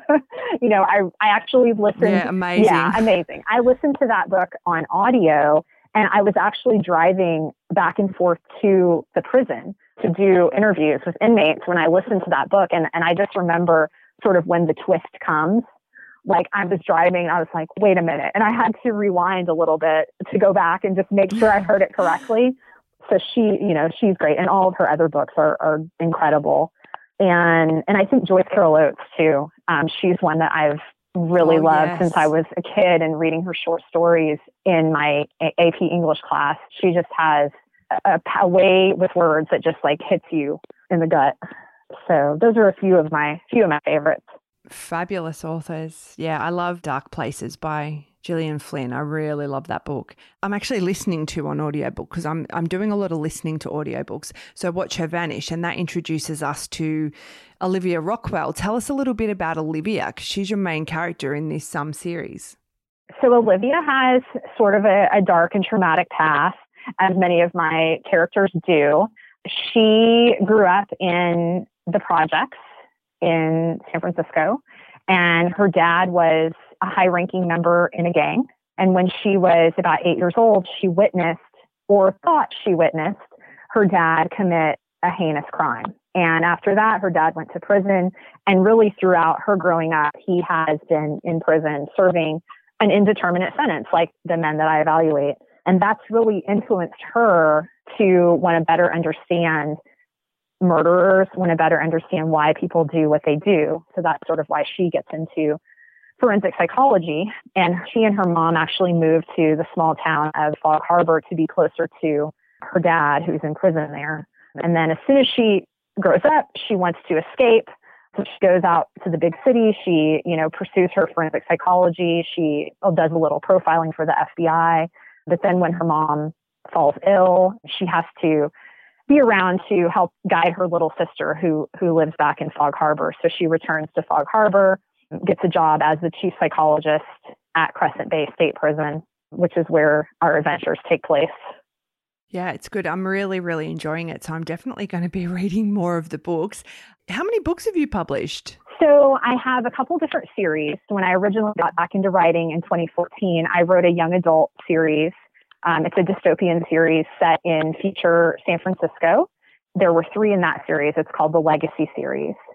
[SPEAKER 9] I actually listened.
[SPEAKER 8] Yeah, amazing.
[SPEAKER 9] Yeah, amazing. I listened to that book on audio, and I was actually driving back and forth to the prison to do interviews with inmates when I listened to that book. And I just remember sort of when the twist comes, like I was driving, I was like, wait a minute. And I had to rewind a little bit to go back and just make sure I heard it correctly. So she's great. And all of her other books are incredible. And I think Joyce Carol Oates too. She's one that I've really loved since I was a kid and reading her short stories in my AP English class. She just has a way with words that just like hits you in the gut. So those are a few of my favorites.
[SPEAKER 8] Fabulous authors. Yeah, I love Dark Places by Gillian Flynn. I really love that book. I'm actually listening to on audiobook because I'm doing a lot of listening to audiobooks. So Watch Her Vanish, and that introduces us to Olivia Rockwell. Tell us a little bit about Olivia, because she's your main character in this series.
[SPEAKER 9] So Olivia has sort of a dark and traumatic past, as many of my characters do. She grew up in the projects in San Francisco, and her dad was a high-ranking member in a gang. And when she was about 8 years old, she witnessed, or thought she witnessed, her dad commit a heinous crime. And after that, her dad went to prison. And really throughout her growing up, he has been in prison serving an indeterminate sentence, like the men that I evaluate. And that's really influenced her to want to better understand murderers, want to better understand why people do what they do. So that's sort of why she gets into forensic psychology. And she and her mom actually moved to the small town of Fog Harbor to be closer to her dad, who's in prison there. And then as soon as she grows up, she wants to escape. So she goes out to the big city. She, pursues her forensic psychology. She does a little profiling for the FBI. But then when her mom falls ill, she has to be around to help guide her little sister who lives back in Fog Harbor. So she returns to Fog Harbor, gets a job as the chief psychologist at Crescent Bay State Prison, which is where our adventures take place.
[SPEAKER 8] Yeah, it's good. I'm really, really enjoying it. So I'm definitely going to be reading more of the books. How many books have you published?
[SPEAKER 9] So I have a couple different series. When I originally got back into writing in 2014, I wrote a young adult series. It's a dystopian series set in future San Francisco. There were 3 in that series. It's called the Legacy series.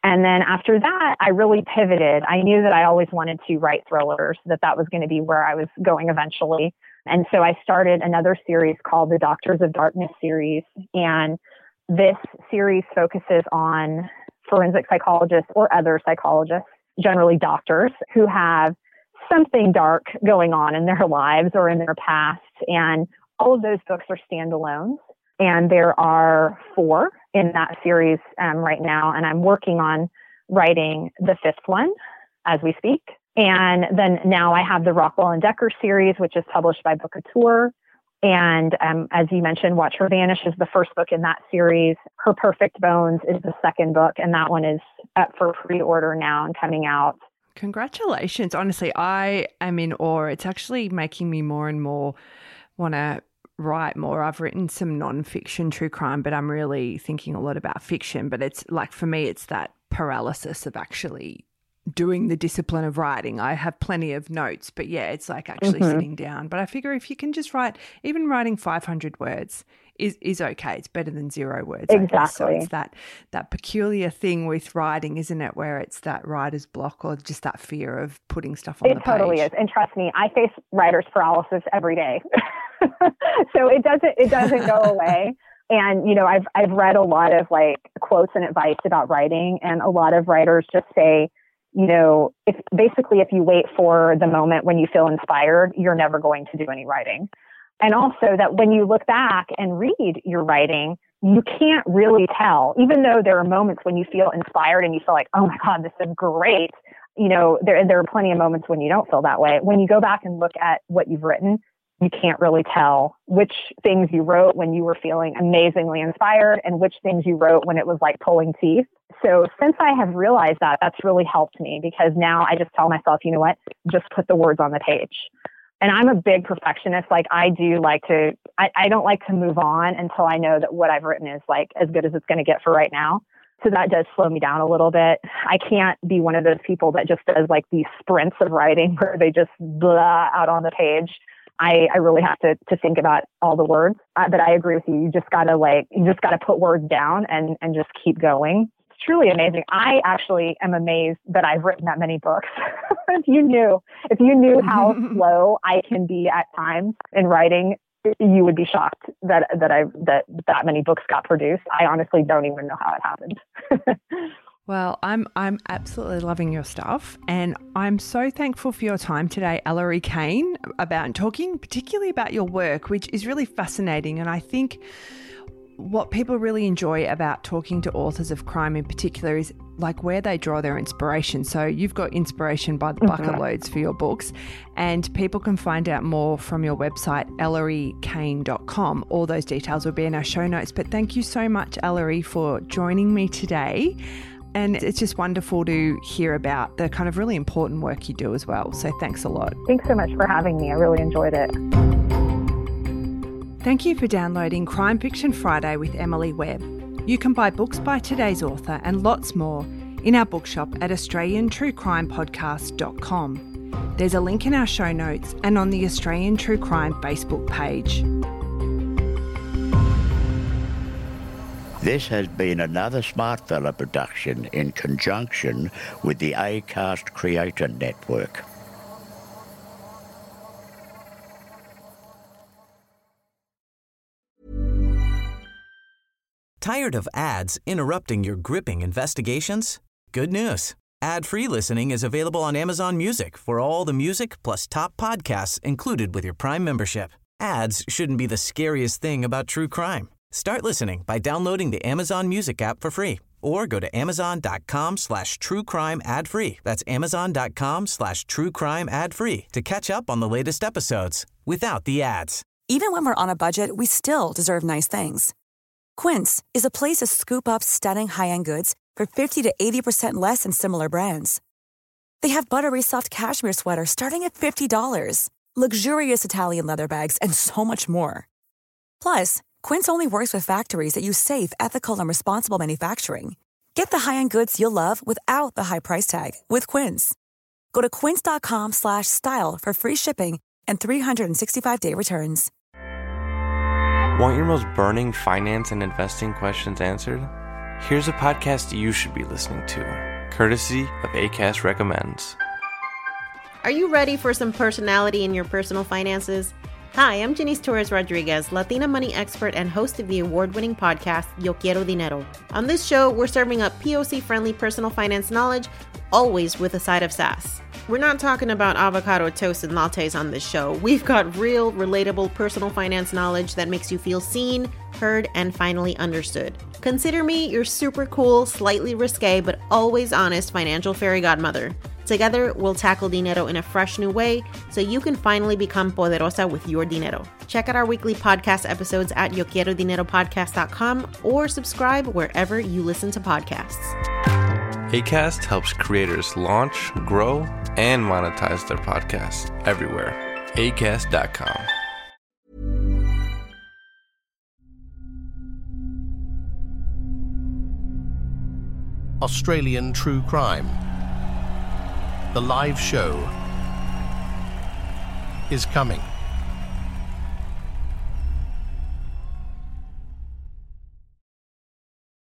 [SPEAKER 9] And then after that, I really pivoted. I knew that I always wanted to write thrillers, that was going to be where I was going eventually. And so I started another series called the Doctors of Darkness series. And this series focuses on forensic psychologists or other psychologists, generally doctors, who have something dark going on in their lives or in their past. And all of those books are standalones. And there are 4 in that series right now. And I'm working on writing the 5th one as we speak. And then now I have the Rockwell and Decker series, which is published by Bookouture. And as you mentioned, Watch Her Vanish is the first book in that series. Her Perfect Bones is the second book. And that one is up for pre-order now and coming out.
[SPEAKER 8] Congratulations. Honestly, I am in awe. It's actually making me more and more want to write more. I've written some non-fiction true crime, but I'm really thinking a lot about fiction. But it's like, for me, it's that paralysis of actually doing the discipline of writing. I have plenty of notes, but yeah, it's like actually sitting down. But I figure if you can just write, even writing 500 words is okay. It's better than 0 words.
[SPEAKER 9] Exactly.
[SPEAKER 8] So it's that peculiar thing with writing, isn't it? Where it's that writer's block or just that fear of putting stuff on the page.
[SPEAKER 9] It totally is. And trust me, I face writer's paralysis every day. So it doesn't go away. And, you know, I've read a lot of like quotes and advice about writing, and a lot of writers just say, you know, if you wait for the moment when you feel inspired, you're never going to do any writing. And also that when you look back and read your writing, you can't really tell, even though there are moments when you feel inspired and you feel like, oh my God, this is great. You know, there are plenty of moments when you don't feel that way. When you go back and look at what you've written, you can't really tell which things you wrote when you were feeling amazingly inspired and which things you wrote when it was like pulling teeth. So since I have realized that, that's really helped me, because now I just tell myself, you know what, just put the words on the page. And I'm a big perfectionist. Like I don't like to move on until I know that what I've written is like as good as it's going to get for right now. So that does slow me down a little bit. I can't be one of those people that just does like these sprints of writing where they just blah out on the page. I really have to think about all the words. But I agree with you. You just gotta put words down and just keep going. It's truly amazing. I actually am amazed that I've written that many books. If you knew how slow I can be at times in writing, you would be shocked that many books got produced. I honestly don't even know how it happened.
[SPEAKER 8] Well, I'm absolutely loving your stuff, and I'm so thankful for your time today, Ellery Kane, about talking particularly about your work, which is really fascinating. And I think what people really enjoy about talking to authors of crime in particular is like where they draw their inspiration. So you've got inspiration by the bucket loads for your books, and people can find out more from your website, ElleryKane.com. All those details will be in our show notes. But thank you so much, Ellery, for joining me today. And it's just wonderful to hear about the kind of really important work you do as well. So thanks a lot.
[SPEAKER 9] Thanks so much for having me. I really enjoyed it.
[SPEAKER 8] Thank you for downloading Crime Fiction Friday with Emily Webb. You can buy books by today's author and lots more in our bookshop at AustralianTrueCrimePodcast.com. There's a link in our show notes and on the Australian True Crime Facebook page.
[SPEAKER 7] This has been another Smartfella production in conjunction with the Acast Creator Network.
[SPEAKER 2] Tired of ads interrupting your gripping investigations? Good news. Ad-free listening is available on Amazon Music for all the music plus top podcasts included with your Prime membership. Ads shouldn't be the scariest thing about true crime. Start listening by downloading the Amazon Music app for free or go to amazon.com/truecrime ad-free. That's amazon.com/truecrime ad-free to catch up on the latest episodes without the ads.
[SPEAKER 6] Even when we're on a budget, we still deserve nice things. Quince is a place to scoop up stunning high-end goods for 50 to 80% less than similar brands. They have buttery soft cashmere sweaters starting at $50, luxurious Italian leather bags, and so much more. Plus, Quince only works with factories that use safe, ethical, and responsible manufacturing. Get the high-end goods you'll love without the high price tag with Quince. Go to quince.com/style for free shipping and 365-day returns.
[SPEAKER 14] Want your most burning finance and investing questions answered? Here's a podcast you should be listening to, courtesy of Acast Recommends.
[SPEAKER 15] Are you ready for some personality in your personal finances? Hi, I'm Janice Torres Rodriguez, Latina money expert and host of the award-winning podcast, Yo Quiero Dinero. On this show, we're serving up POC-friendly personal finance knowledge, always with a side of sass. We're not talking about avocado toast and lattes on this show. We've got real, relatable personal finance knowledge that makes you feel seen, heard, and finally understood. Consider me your super cool, slightly risque, but always honest financial fairy godmother. Together, we'll tackle dinero in a fresh new way so you can finally become poderosa with your dinero. Check out our weekly podcast episodes at YoQuieroDineroPodcast.com or subscribe wherever you listen to podcasts.
[SPEAKER 14] Acast helps creators launch, grow, and monetize their podcasts everywhere. Acast.com.
[SPEAKER 1] Australian True Crime. The live show is coming.